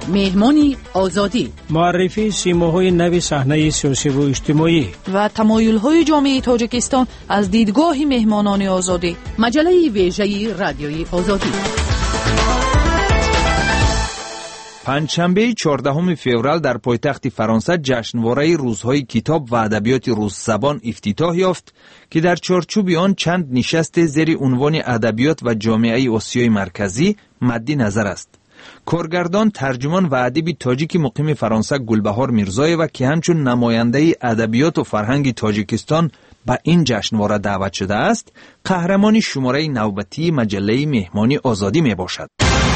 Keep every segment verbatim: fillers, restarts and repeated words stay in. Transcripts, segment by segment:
مهمانی آزادی، معرفی سیماهای نوی صحنه سیاسی و اجتماعی و تمایل‌های جامعه تاجیکستان از دیدگاه مهمانان آزادی. مجله ویژه رادیوی آزادی. پنجشنبه چهاردهم فوریه در پایتخت فرانسه جشنواره روزهای کتاب و ادبیات روس زبان افتتاح یافت که در چارچوب آن چند نشست زیر عنوان ادبیات و جامعه آسیای مرکزی مد نظر است. کارگردان، ترجمان و ادیب تاجیک مقیم فرانسه گلبهار میرزایوا که همچون نماینده ادبیات و فرهنگ تاجیکستان به این جشنواره دعوت شده است، قهرمان شماره نوبتی مجله مهمانی آزادی می باشد.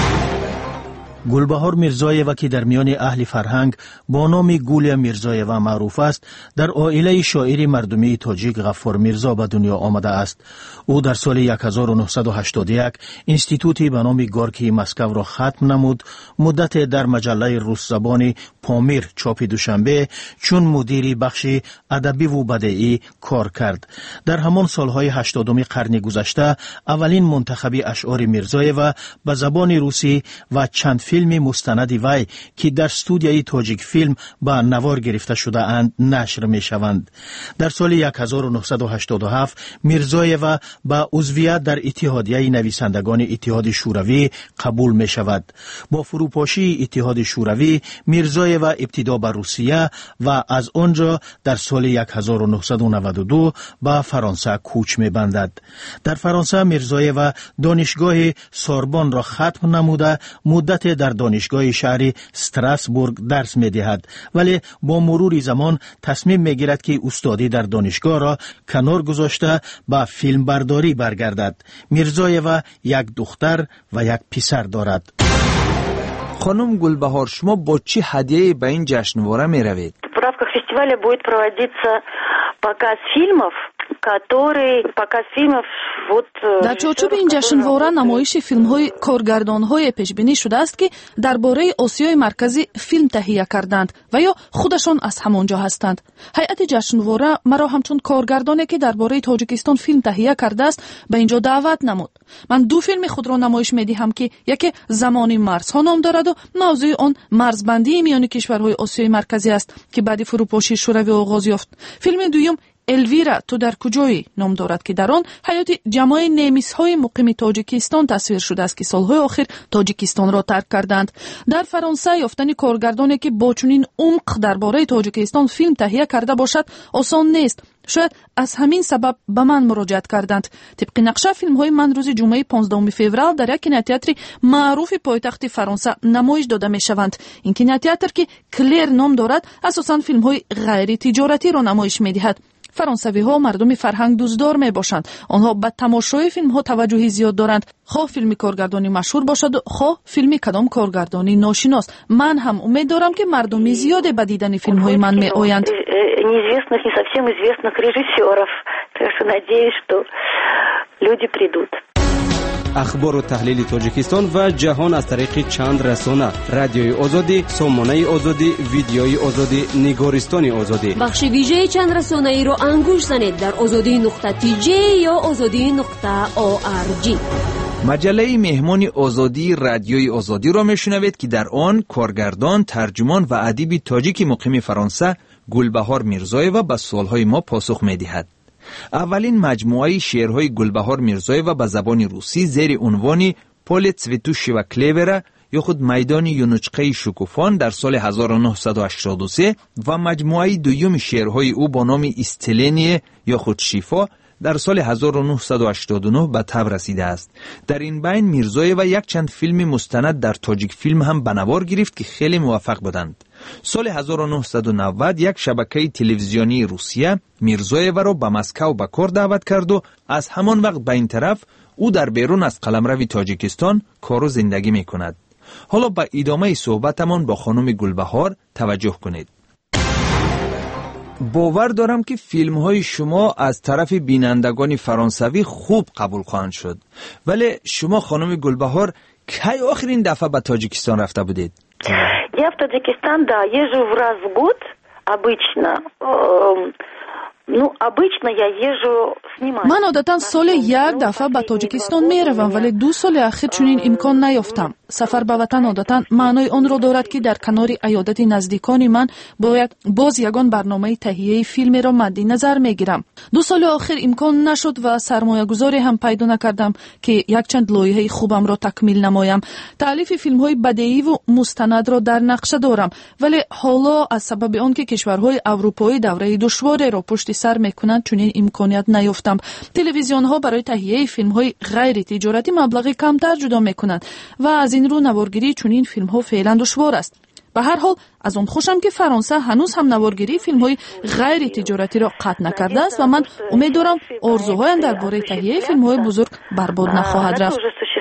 گلبهار میرزایوا که در میان اهل فرهنگ با نام گولیا میرزایوا معروف است، در عائله شاعر مردمی تاجیک غفار میرزا به دنیا آمده است. او در سال هزار و نهصد و هشتاد و یک انستیتوتی به نام گورکی مسکو را ختم نمود. مدت در مجله روس زبان پامیر چاپ دوشنبه چون مدیر بخش ادبی و بدیعی کار کرد. در همان سالهای هشتادم قرن گذشته اولین منتخب اشعار میرزایوا به زبان روسی و چند فیلم مستند وی که در استودیوی تاجیک فیلم با نوار گرفته شده اند نشر می شوند. در سال هزار و نهصد و هشتاد و هفت میرزایوا با عضویت در اتحادیه نویسندگان اتحاد شوروی قبول می شود. با فروپاشی اتحاد شوروی میرزایوا ابتدا به روسیه و از آنجا در سال هزار و نهصد و نود و دو به فرانسه کوچ می بندد. در فرانسه میرزایوا دانشگاه سوربن را ختم نموده مدت در دانشگاه شهر استراسبورگ درس می دهد، ولی با مرور زمان تصمیم می گیرد که استادی در دانشگاه را کنار گذاشته به فیلم برداری برگردد. میرزایوا یک دختر و یک پسر دارد. خانم گلبهار، شما با چه هدیه‌ای به این جشنواره می روید؟ В рамках фестиваля будет проводиться показ фильмов, который показ фильмов вот در چارچوب این جشنواره نمایش فیلم‌های کارگردان‌های پیش‌بینی شده است که درباره آسیای مرکزی فیلم تهیه کردند و یا خودشان از همانجا هستند. هیئت جشنواره مرا همچون کارگردانی که درباره تاجیکستان فیلم تهیه کرده است به اینجا دعوت نمود. من دو فیلم خود را نمایش می‌دهم که یکی زمان مرزها نام دارد و موضوع آن مرزبندی میان کشورهای آسیای مرکزی است که بعد فروپاشی شوروی آغاز یافت. فیلم دوم الویرا تو در کجایی نام دارد که در آن حیات جماع نیمیس‌های مقیم تاجیکستان تصویر شده است که سالهای آخر تاجیکستان را ترک کردند. در فرانسه یافتن کارگردانی که با چنین عمق درباره تاجیکستان فیلم تهیه کرده باشد آسان نیست. شاید از همین سبب به من مراجعت کردند. طبق نقشه فیلم های من روز جمعه پانزدهم فوریه در یک کینوتئاتر معروف پایتخت فرانسه نمایش داده می شوند. این کینوتئاتر که کلیر نام دارد اساساً فیلم های غیر تجارتی را نمایش می دهد. فرانسوی ها مردم فرهنگ دوستدار می باشند. آنها به تماشای فیلم ها توجهی زیاد دارند. خواه فیلم کارگردانی مشهور باشد خواه فیلم کدام کارگردانی ناشناس. من هم امید دارم که مردم زیاد به دیدن فیلم های من می آیند. неизвестных, не совсем известных режиссеров. Так что надеюсь, что люди придут. اخبار و تحلیل تاجیکستان و جهان از طریق چند رسانه: رادیوی آزادی، سامانه آزادی، ویدیوی آزادی، نگارستان آزادی. بخش ویژه چند رسانه ای رو انگوش زنید در آزادی نقطه تی جی یا آزادی نقطه او آر جی. مجله مهمانی آزادی رادیوی آزادی را میشنوید که در آن کارگردان، ترجمان و ادیب تاجیک مقیم فرانسه گلبهار میرزایوا به سوالهای ما پاسخ میدهد. اولین مجموعه شعرهای گلبهار میرزایوا به زبان روسی زیر عنوان پل цветущего клевера یا خود میدان یونوچقه شکوفان در سال هزار و نهصد و هشتاد و سه و مجموعه دوم شعرهای او با نام استلینیه یا خود شیفا در سال هزار و نهصد و هشتاد و نه به تب رسیده است. در این بین میرزایوا یک چند فیلم مستند در تاجیک فیلم هم به نوار گرفت که خیلی موفق بودند. سال هزار و نهصد و نود یک شبکه تلویزیونی روسیه میرزایوا را به مسکو به کار دعوت کرد و از همان وقت به این طرف او در بیرون از قلمرو تاجیکستان کار و زندگی می کند. حالا به ادامه صحبتمان با خانم گلبهار توجه کنید. باور دارم که فیلم های شما از طرف بینندگان فرانسوی خوب قبول خواهند شد. ولی شما خانم گلبهار کی آخرین دفعه به تاجیکستان رفته بودید؟ Я в Таджикистан, да, езжу в раз в год обычно. Ну, обычно я езжу снимать. ман одатан соли як дафа ба тоҷикистон меравам, вале ду соли ахир чунин имкон наёфтам. сафар ба ватан одатан маънои онро дорад ки дар канори аёдати наздикони ман бояд боз ягон барномаи таҳияи филмеро мадди назар мегирам. ду соли охир имкон нашуд ва сармоягузоре ҳам пайдо накардам ки якчанд лоиҳаи хубамро такмил намоям. таълифи филмҳои бадеиву мустанадро дар нақша дорам, вале ҳоло аз сабаби он ки кишварҳои аврупоӣ давраи душвореро пушти сар мекунанд чунин имконият наёфтам. телевизионҳо барои таҳияи филмҳои ғайри тиҷоратӣ маблағи камтар ҷудо мекунанд ва аз ин рӯ наворгирии чунин филмҳо феълан душвор аст. ба ҳар ҳол аз он хушам ки фаронса ҳанӯз ҳам наворгирии филмҳои ғайри тиҷоратиро қатъ накардааст ва ман умед дорам орзуҳоям дар бораи таҳияи филмҳои бузург барбод нахоҳад рафт.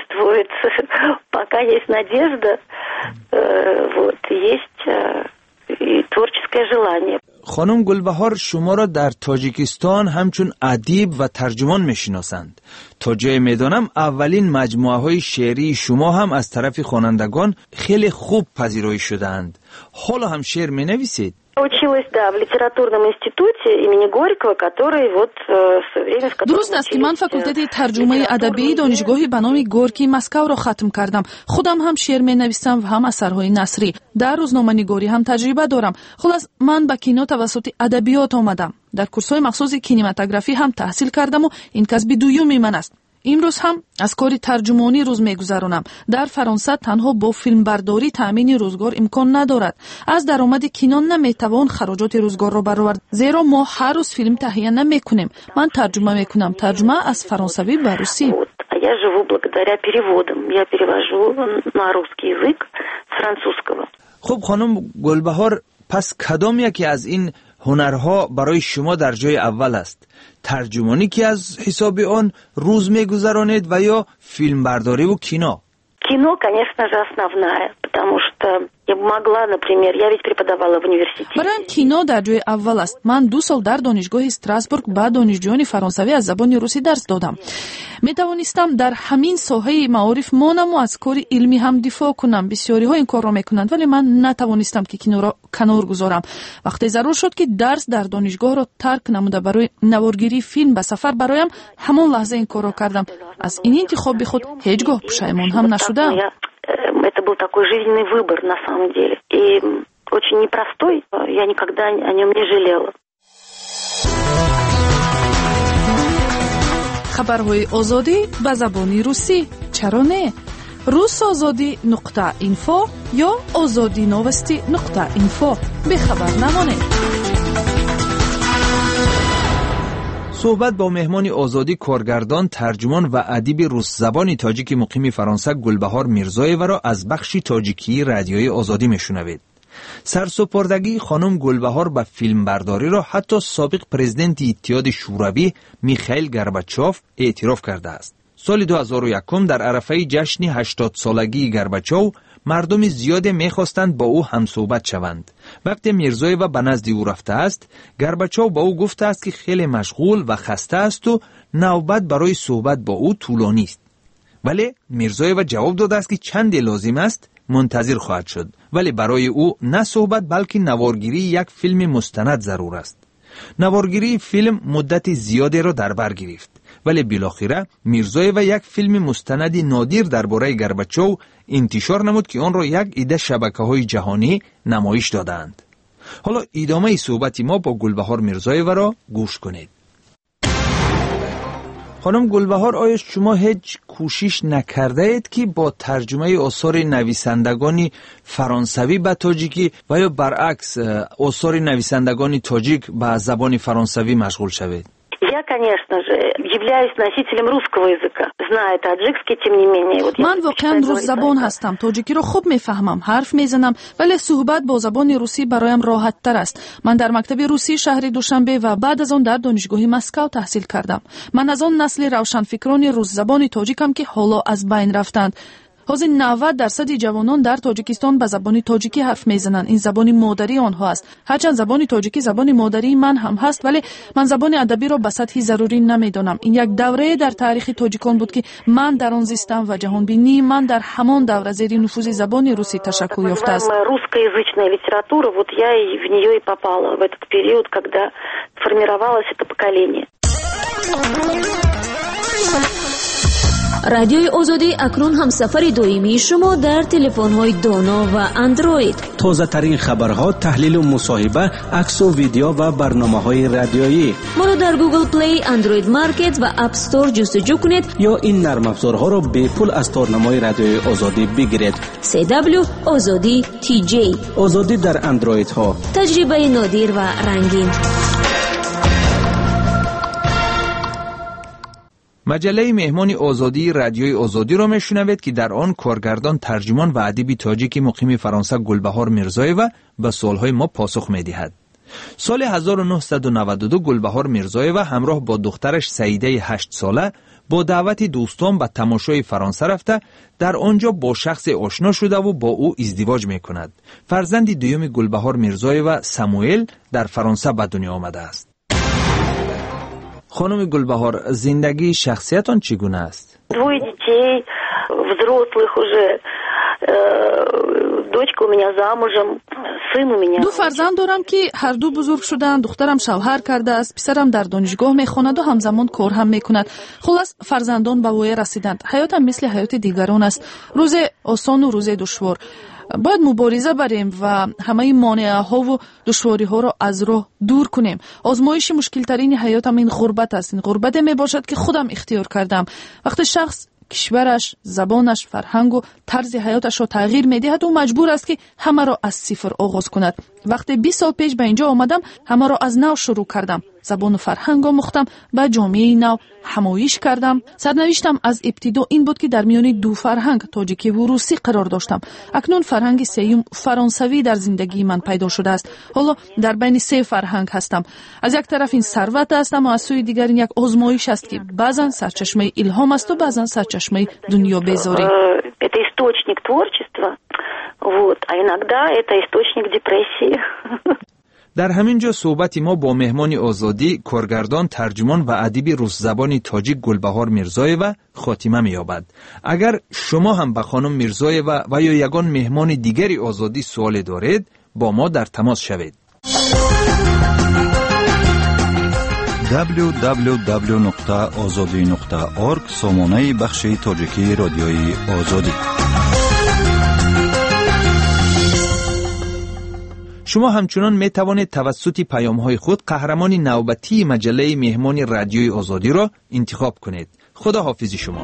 Пока есть надежда, вот, есть и творческое желание. خانم گلبهار شما را در تاجیکستان همچون ادیب و ترجمان میشناسند. تا جای میدانم اولین مجموعه های شعری شما هم از طرف خوانندگان خیلی خوب پذیرایی شدند. حالا هم شعر می نویسید؟ Училась, да, в литературном институте имени Горького, который вот в время, в котором... дуруст аст ки ман факултати тарҷумаи адабии донишгоҳи ба номи Горький Москавро хатм кардам. худам ҳам шеър менависам ва ҳам асарҳои насрӣ. дар рӯзноманигорӣ ҳам таҷриба дорам. хулас ман ба кино тавассути адабиёт омадам. дар курсҳои махсуси кинематографӣ ҳам таҳсил кардаму ин касби дуюми ман аст. имрӯз ҳам аз кори тарҷумонӣ рӯз мегузаронам. дар фаронса танҳо бо филмбардорӣ таъмини рӯзгор имкон надорад. аз даромади кино наметавон хароҷоти рӯзгорро баровард, зеро мо ҳар рӯз филм таҳия намекунем. ман тарҷума мекунам, тарҷума аз фаронсавӣ ба русӣ. Я живу благодаря переводам. Я перевожу на русский язык с французского. خب خانم گلبهار، پس کدام یکی از این هنرها برای شما در جای اول است؟ ترجمانی که از حساب آن روز میگذرانید و یا فیلم برداری و کینو؟ Кино, конечно же, основная, потому что я бы могла, например, я ведь преподавала в университете. бароям кино дар ҷои аввал аст. ман ду сол дар донишгоҳи Страсбург ба донишҷӯёни фаронсавӣ аз забони русӣ дарс додам. метавонистам дар ҳамин соҳаи маориф монаму аз кори илмӣ ҳам дифоъ кунам. бисёриҳо ин корро мекунанд, вале ман натавонистам ки киноро канор гузорам. вақте зарур шуд ки дарс дар донишгоҳро тарк намуда барои наворгирии филм ба сафар бароям, ҳамон лаҳза ин корро кардам. аз ин интихоби худ ҳеҷ гоҳ пушаймон ҳам нашудам. Это был такой жизненный выбор на самом деле. И очень непростой, я никогда о нем не жалела. хабарҳои озодӣ ба забони русӣ. чаро не? русозодӣ нуқта инфо ё озодиновости нуқта инфо. бехабар намонед. صحبت با مهمان آزادی کارگردان، ترجمان و ادیب روس زبان تاجیک مقیم فرانسه گلبهار میرزایوا را از بخش تاجیکی رادیوی آزادی میشنوید. سرسپردگی خانم گلبهار به فیلم برداری را حتی سابق پرزیدنت اتحاد شوروی میخائیل گورباچوف اعتراف کرده است. سال دو هزار و یک در عرفه جشن هشتاد سالگی گورباچوف مردم زیاد میخواستند با او همصحبت شوند. وقتی میرزایوا به نزد او رفته است، گورباچوف با او گفته است که خیلی مشغول و خسته است و نوبت برای صحبت با او طولانی است. ولی میرزایوا جواب داده است که چند لازم است منتظر خواهد شد، ولی برای او نه صحبت بلکه نوارگیری یک فیلم مستند ضرور است. نوارگیری فیلم مدت زیادی را در بر گرفت، ولی بالاخره میرزایوا یک فیلم مستند نادر درباره گورباچوف انتشار نمود که آن را یک عده شبکه‌های جهانی نمایش دادند. حالا ادامه صحبت ما با گلبهار میرزایوا را گوش کنید. خانم گلبهار، آیا شما هیچ کوشش نکرده اید که با ترجمه آثار نویسندگان فرانسوی به تاجیکی و یا برعکس آثار نویسندگان تاجیک به زبان فرانسوی مشغول شوید؟ Я, конечно же, являюсь носителем русского языка, зная таджикский, тем не менее. Вот من واقعا روز زبان هستم. تاجیکی رو خوب میفهمم، حرف میزنم، ولی صحبت با زبان روسی برایم راحت تر است. من در مکتب روسی شهر دوشنبه و بعد از آن در دانشگاه مسکو تحصیل کردم. من از آن نسل روشنفکران روز زبان تاجیکم که حالا از بین رفتند. حاضر نود درصد جوانان در تاجیکستان به زبان تاجیکی حرف میزنند. این زبان مادری آنها است. هرچند زبان تاجیکی زبان مادری من هم هست، ولی من زبان ادبی را به سطحی ضروری نمیدانم. این یک دوره در تاریخ تاجیکان بود که من در آن زیستم و جهان بینی من در همان دوره زیر نفوذ زبان روسی تشکل یافته است. Русскоязычная литература, вот я и в нее и попала в этот период, когда формировалось это поколение. رادیوی آزادی اکنون هم سفر دائمی شما در تلفن‌های دانا و اندروید. تازه ترین خبرها، تحلیل و مصاحبه، عکس و ویدیو و برنامه‌های رادیویی. ما را در گوگل پلی، اندروید مارکت و اپ استور جستجو کنید یا این نرم افزارها را به پول از تورنمای رادیوی آزادی بگیرید. سی دبلیو آزادی تی جی. آزادی در اندروید ها. تجربه نادر و رنگین. مجله مهمان آزادی رادیوی آزادی را میشنوید که در آن کارگردان، ترجمان و ادیب تاجیک مقیم فرانسه گلبهار میرزایوا به سوالهای ما پاسخ میدهد. سال هزار و نهصد و نود و دو گلبهار میرزایوا همراه با دخترش سعیده هشت ساله با دعوت دوستان به تماشای فرانسه رفته، در آنجا با شخص آشنا شده و با او ازدواج میکند. فرزند دوم گلبهار میرزایوا ساموئل در فرانسه به دنیا آمده است. خانم گلبهار، زندگی شخصیتان چگونه است؟ Двое детей, взрослых уже. Дочка у меня замужем, сын у меня. دو فرزند دارم که هر دو بزرگ شدند. دخترم شوهر کرده است، پسرم در دانشگاه میخواند و همزمان کار هم میکند. خلاص فرزندان به وی رسیدند. حیاتم مثل حیات دیگران است، روز آسان و روز دشوار. باید مبارزه بریم و همه مانعه ها و دشواری ها را از راه دور کنیم. آزمایش مشکل ترین حیاتم این غربت است. این غربت می باشد که خودم اختیار کردم. وقتی شخص کشورش، زبانش، فرهنگ و طرز حیاتش را تغییر می دهد و مجبور است که همه را از صفر آغاز کند. وقتی بیست سال پیش به اینجا آمدم، همه را از نو شروع کردم. زبان و فرهنگ آموختم، به جامعه نو همایش کردم. سرنوشتم از ابتدا این بود که در میان دو فرهنگ، تاجیکی و روسی قرار داشتم. اکنون فرهنگ سوم فرانسوی در زندگی من پیدا شده است. حالا در بین سه فرهنگ هستم. از یک طرف این ثروت هستم و از سوی دیگر این یک آزمایش است که بعضا سرچشمه الهام است و بعضا سرچشمه دنیا بیزاری. Это источник творчества, вот, а иногда это источник депрессии. در همین جا صحبت ما با مهمان آزادی، کارگردان، ترجمان و ادیب روس زبان تاجیک گلبهار میرزایوا خاتمه می‌یابد. اگر شما هم به خانم میرزایوا و یا یگان مهمان دیگری آزادی سوال دارید، با ما در تماس شوید. دبلیو دبلیو دبلیو نقطه آزادی نقطه اورگ سامانه بخش تاجیکی رادیوی آزادی. شما همچنان می توانید توسط پیام‌های خود قهرمان نوبتی مجله مهمان رادیوی آزادی را انتخاب کنید. خدا حافظ شما.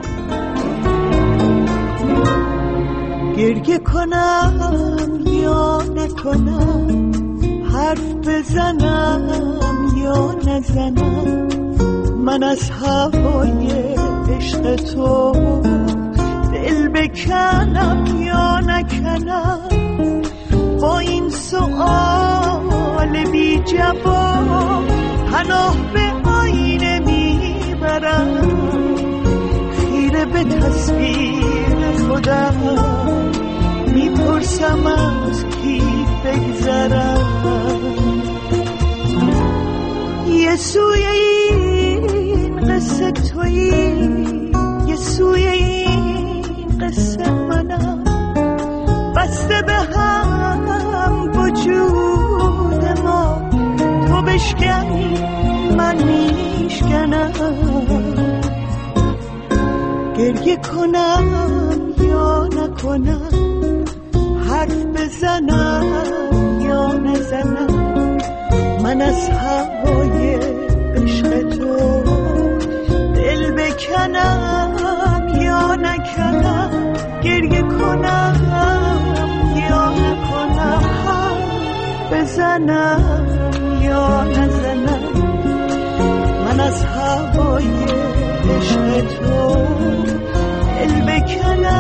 گریه کنم یا نکنم، حرف بزنم یا نزنم، من از هوای عشق تو دل بکنم یا نکنم، با این سؤال بی جواب پناه به آینه میبرم، خیره به تصویر خودم میپرسم از کی بگذرم، یه سوی این قصه تویی، یه سوی این قصه منم، بسته به هم وجود ما، تو بشکنی من میشکنم، گریه کنم یا نکنم، حرف بزنم یا نزنم، من از هوای عشق تو دل بکنم یا نکنم، گریه کنم یا نکنم، حرف بزنم یا نزنم، من از هوای عشق تو دل بکنم